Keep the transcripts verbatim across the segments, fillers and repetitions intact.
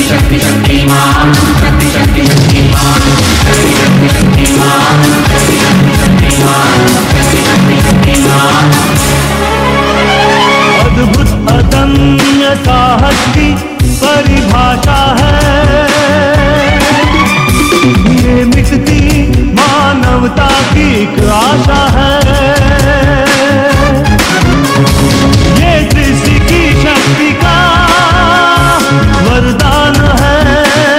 शक्ति शक्तिमान शक्ति शक्ति शक्तिमान शक्ति शक्ति शक्तिमान शक्ति शक्ति शक्तिमान शक्ति शक्ति शक्तिमान। अद्भुत अदम्य साहस की परिभाषा है ये, मिटती मानवता की एक आशा है ये, सृष्टि की शक्ति का वरदान है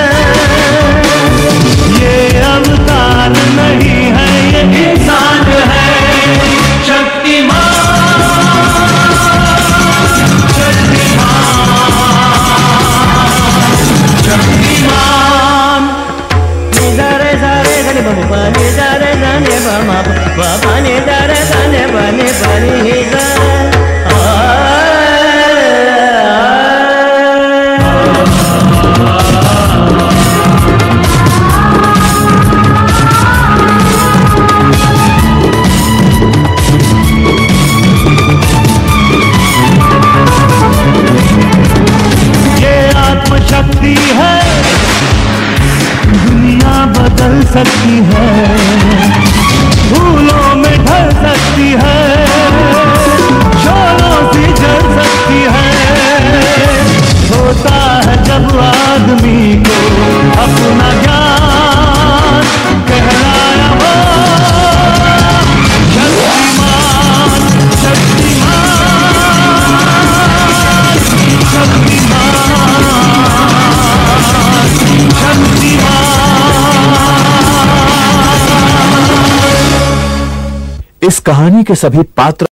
ये, अवतार नहीं है ये इंसान है। शक्तिमान शक्तिमान निदारे सारे गने बम पानी दारे जाने बम पानी दारे जाने बने बनी दा। शक्ति है दुनिया बदल सकती है, भूलों में ढल सकती है, शोरों से जल सकती है। होता है जब आदमी को अपना ज्ञान कहलाया हो। शक्तिमान शक्तिमान शक्तिमान इस कहानी के सभी पात्र